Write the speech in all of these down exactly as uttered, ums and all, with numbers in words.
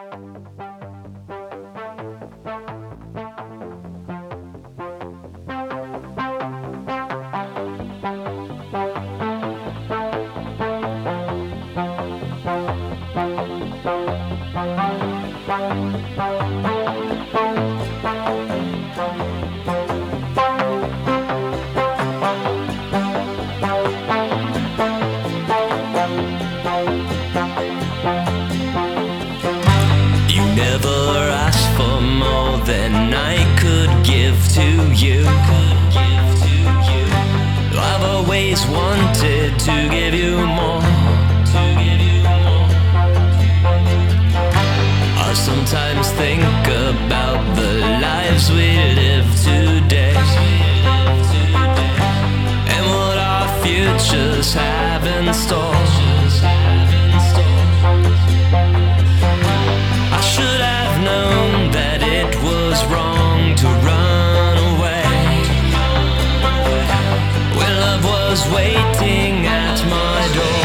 Than I could give to you. I've always wanted to give you more. I sometimes think about the lives we live today and what our futures have in store. I should have known that it was wrong to run away when love was waiting at my door.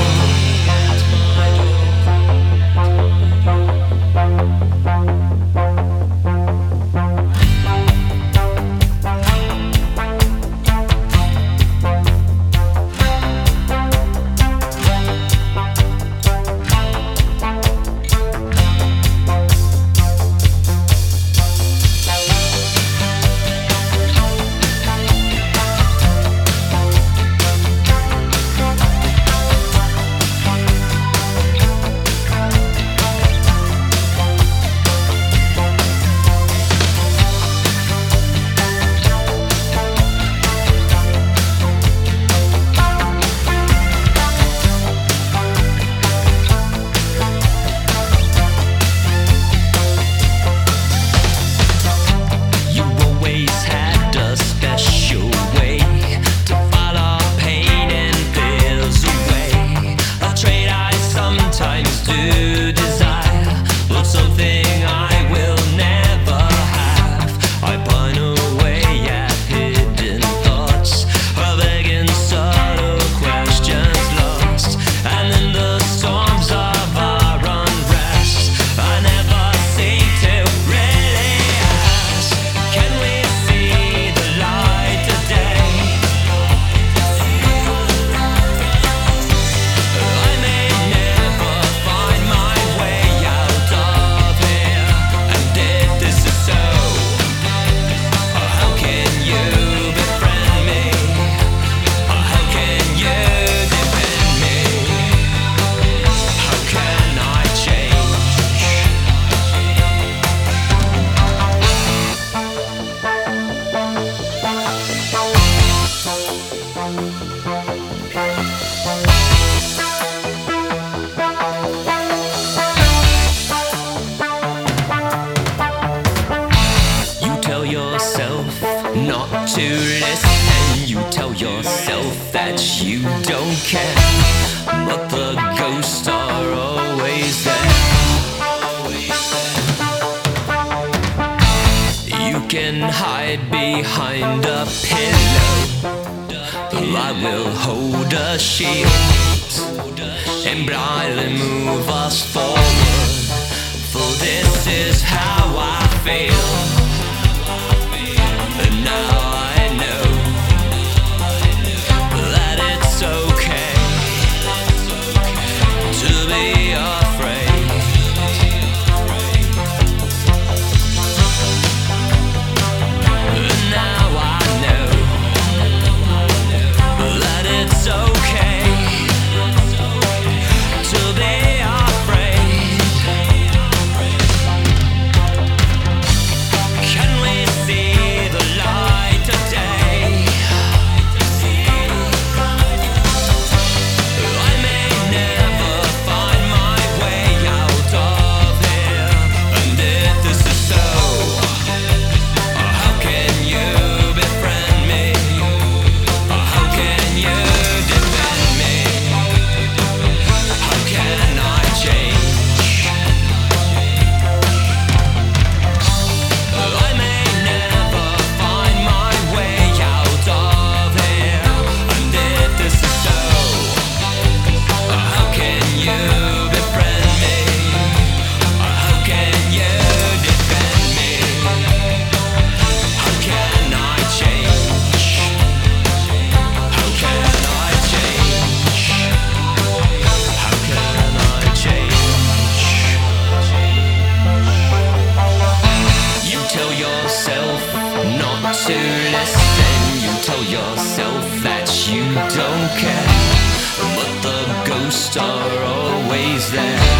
Not to listen, you tell yourself that you don't care, but the ghosts are always there. You can hide behind a pillow, I will hold a shield and blindly move us forward, for this is how I feel. And now I know that it's okay to be afraid. And now I know that it's okay to be afraid. to listen. You tell yourself that you don't care, but the ghosts are always there.